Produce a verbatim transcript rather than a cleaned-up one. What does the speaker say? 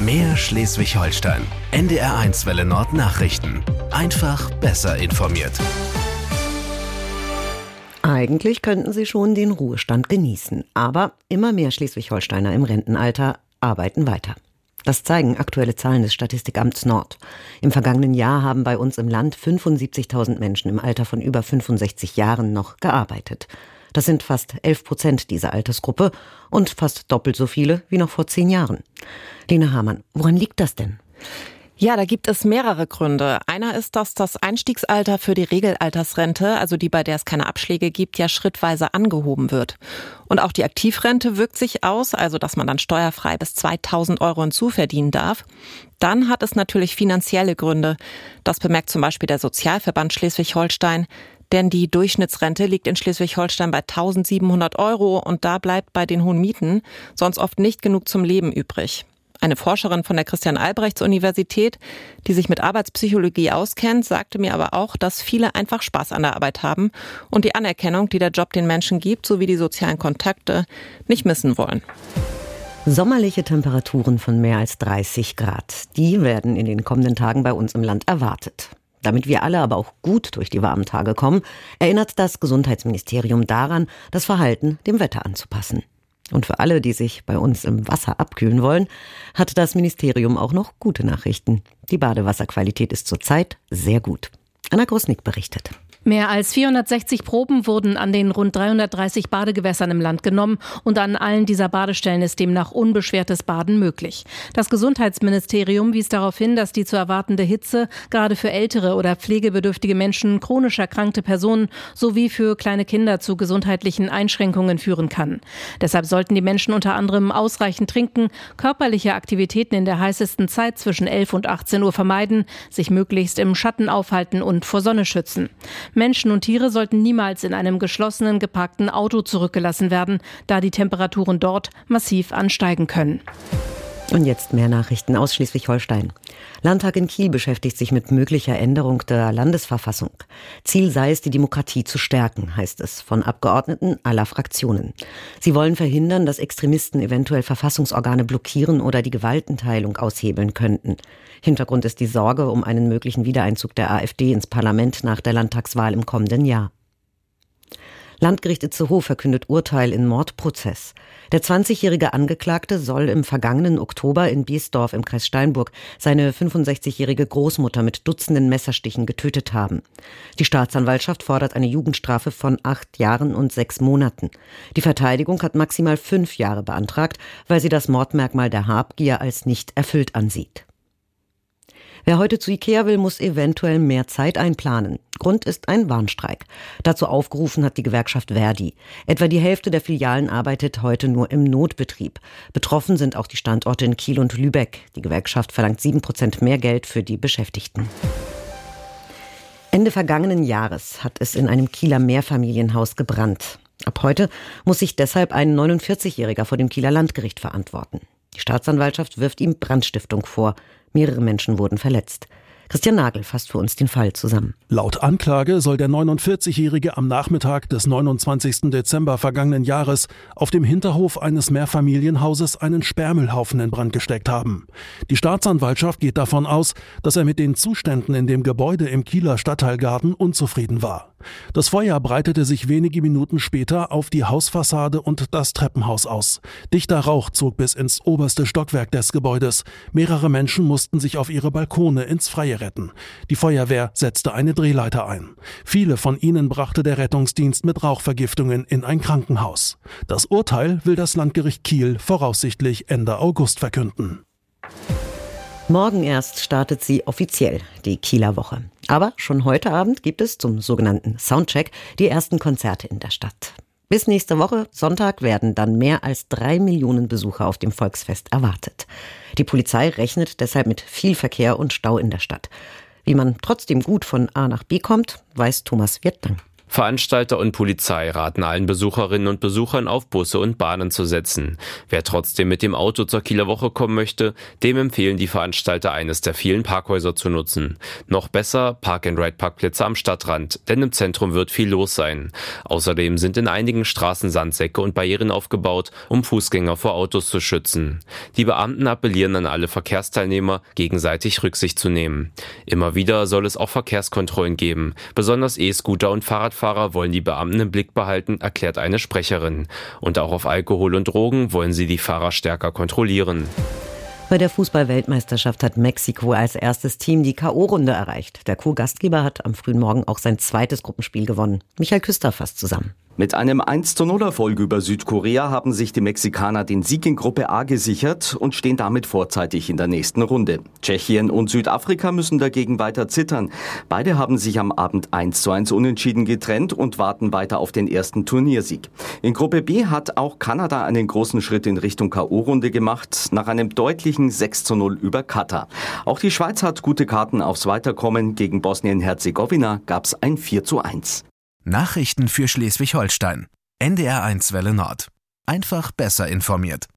Mehr Schleswig-Holstein. N D R eins Welle Nord Nachrichten. Einfach besser informiert. Eigentlich könnten sie schon den Ruhestand genießen. Aber immer mehr Schleswig-Holsteiner im Rentenalter arbeiten weiter. Das zeigen aktuelle Zahlen des Statistikamts Nord. Im vergangenen Jahr haben bei uns im Land fünfundsiebzigtausend Menschen im Alter von über fünfundsechzig Jahren noch gearbeitet. Das sind fast elf Prozent dieser Altersgruppe und fast doppelt so viele wie noch vor zehn Jahren. Lena Hamann, woran liegt das denn? Ja, da gibt es mehrere Gründe. Einer ist, dass das Einstiegsalter für die Regelaltersrente, also die, bei der es keine Abschläge gibt, ja schrittweise angehoben wird. Und auch die Aktivrente wirkt sich aus, also dass man dann steuerfrei bis zweitausend Euro hinzuverdienen darf. Dann hat es natürlich finanzielle Gründe. Das bemerkt zum Beispiel der Sozialverband Schleswig-Holstein. Denn die Durchschnittsrente liegt in Schleswig-Holstein bei eintausendsiebenhundert Euro und da bleibt bei den hohen Mieten sonst oft nicht genug zum Leben übrig. Eine Forscherin von der Christian-Albrechts-Universität, die sich mit Arbeitspsychologie auskennt, sagte mir aber auch, dass viele einfach Spaß an der Arbeit haben und die Anerkennung, die der Job den Menschen gibt, sowie die sozialen Kontakte, nicht missen wollen. Sommerliche Temperaturen von mehr als dreißig Grad, die werden in den kommenden Tagen bei uns im Land erwartet. Damit wir alle aber auch gut durch die warmen Tage kommen, erinnert das Gesundheitsministerium daran, das Verhalten dem Wetter anzupassen. Und für alle, die sich bei uns im Wasser abkühlen wollen, hat das Ministerium auch noch gute Nachrichten. Die Badewasserqualität ist zurzeit sehr gut. Anna Grusnick berichtet. Mehr als vierhundertsechzig Proben wurden an den rund dreihundertdreißig Badegewässern im Land genommen und an allen dieser Badestellen ist demnach unbeschwertes Baden möglich. Das Gesundheitsministerium wies darauf hin, dass die zu erwartende Hitze gerade für ältere oder pflegebedürftige Menschen, chronisch erkrankte Personen sowie für kleine Kinder zu gesundheitlichen Einschränkungen führen kann. Deshalb sollten die Menschen unter anderem ausreichend trinken, körperliche Aktivitäten in der heißesten Zeit zwischen elf und achtzehn Uhr vermeiden, sich möglichst im Schatten aufhalten und vor Sonne schützen. Menschen und Tiere sollten niemals in einem geschlossenen, geparkten Auto zurückgelassen werden, da die Temperaturen dort massiv ansteigen können. Und jetzt mehr Nachrichten aus Schleswig-Holstein. Landtag in Kiel beschäftigt sich mit möglicher Änderung der Landesverfassung. Ziel sei es, die Demokratie zu stärken, heißt es von Abgeordneten aller Fraktionen. Sie wollen verhindern, dass Extremisten eventuell Verfassungsorgane blockieren oder die Gewaltenteilung aushebeln könnten. Hintergrund ist die Sorge um einen möglichen Wiedereinzug der AfD ins Parlament nach der Landtagswahl im kommenden Jahr. Landgericht Itzehoe verkündet Urteil in Mordprozess. Der zwanzigjährige Angeklagte soll im vergangenen Oktober in Biesdorf im Kreis Steinburg seine fünfundsechzigjährige Großmutter mit Dutzenden Messerstichen getötet haben. Die Staatsanwaltschaft fordert eine Jugendstrafe von acht Jahren und sechs Monaten. Die Verteidigung hat maximal fünf Jahre beantragt, weil sie das Mordmerkmal der Habgier als nicht erfüllt ansieht. Wer heute zu Ikea will, muss eventuell mehr Zeit einplanen. Grund ist ein Warnstreik. Dazu aufgerufen hat die Gewerkschaft Verdi. Etwa die Hälfte der Filialen arbeitet heute nur im Notbetrieb. Betroffen sind auch die Standorte in Kiel und Lübeck. Die Gewerkschaft verlangt sieben Prozent mehr Geld für die Beschäftigten. Ende vergangenen Jahres hat es in einem Kieler Mehrfamilienhaus gebrannt. Ab heute muss sich deshalb ein neunundvierzigjähriger vor dem Kieler Landgericht verantworten. Die Staatsanwaltschaft wirft ihm Brandstiftung vor. Mehrere Menschen wurden verletzt. Christian Nagel fasst für uns den Fall zusammen. Laut Anklage soll der neunundvierzigjährige am Nachmittag des neunundzwanzigsten Dezember vergangenen Jahres auf dem Hinterhof eines Mehrfamilienhauses einen Sperrmüllhaufen in Brand gesteckt haben. Die Staatsanwaltschaft geht davon aus, dass er mit den Zuständen in dem Gebäude im Kieler Stadtteilgarten unzufrieden war. Das Feuer breitete sich wenige Minuten später auf die Hausfassade und das Treppenhaus aus. Dichter Rauch zog bis ins oberste Stockwerk des Gebäudes. Mehrere Menschen mussten sich auf ihre Balkone ins Freie retten. Die Feuerwehr setzte eine Drehleiter ein. Viele von ihnen brachte der Rettungsdienst mit Rauchvergiftungen in ein Krankenhaus. Das Urteil will das Landgericht Kiel voraussichtlich Ende August verkünden. Morgen erst startet sie offiziell, die Kieler Woche. Aber schon heute Abend gibt es zum sogenannten Soundcheck die ersten Konzerte in der Stadt. Bis nächste Woche, Sonntag, werden dann mehr als drei Millionen Besucher auf dem Volksfest erwartet. Die Polizei rechnet deshalb mit viel Verkehr und Stau in der Stadt. Wie man trotzdem gut von A nach B kommt, weiß Thomas Wirtlang. Veranstalter und Polizei raten allen Besucherinnen und Besuchern auf Busse und Bahnen zu setzen. Wer trotzdem mit dem Auto zur Kieler Woche kommen möchte, dem empfehlen die Veranstalter, eines der vielen Parkhäuser zu nutzen. Noch besser Park-and-Ride-Parkplätze am Stadtrand, denn im Zentrum wird viel los sein. Außerdem sind in einigen Straßen Sandsäcke und Barrieren aufgebaut, um Fußgänger vor Autos zu schützen. Die Beamten appellieren an alle Verkehrsteilnehmer, gegenseitig Rücksicht zu nehmen. Immer wieder soll es auch Verkehrskontrollen geben. Besonders E-Scooter und Fahrradfahrer wollen die Beamten im Blick behalten, erklärt eine Sprecherin. Und auch auf Alkohol und Drogen wollen sie die Fahrer stärker kontrollieren. Bei der Fußball-Weltmeisterschaft hat Mexiko als erstes Team die K O-Runde erreicht. Der Co-Gastgeber hat am frühen Morgen auch sein zweites Gruppenspiel gewonnen. Michael Küster fasst zusammen. Mit einem eins zu null Erfolg über Südkorea haben sich die Mexikaner den Sieg in Gruppe A gesichert und stehen damit vorzeitig in der nächsten Runde. Tschechien und Südafrika müssen dagegen weiter zittern. Beide haben sich am Abend eins zu eins unentschieden getrennt und warten weiter auf den ersten Turniersieg. In Gruppe B hat auch Kanada einen großen Schritt in Richtung K O-Runde gemacht, nach einem deutlichen sechs zu null über Katar. Auch die Schweiz hat gute Karten aufs Weiterkommen. Gegen Bosnien-Herzegowina gab's ein vier zu eins. Nachrichten für Schleswig-Holstein. N D R eins Welle Nord. Einfach besser informiert.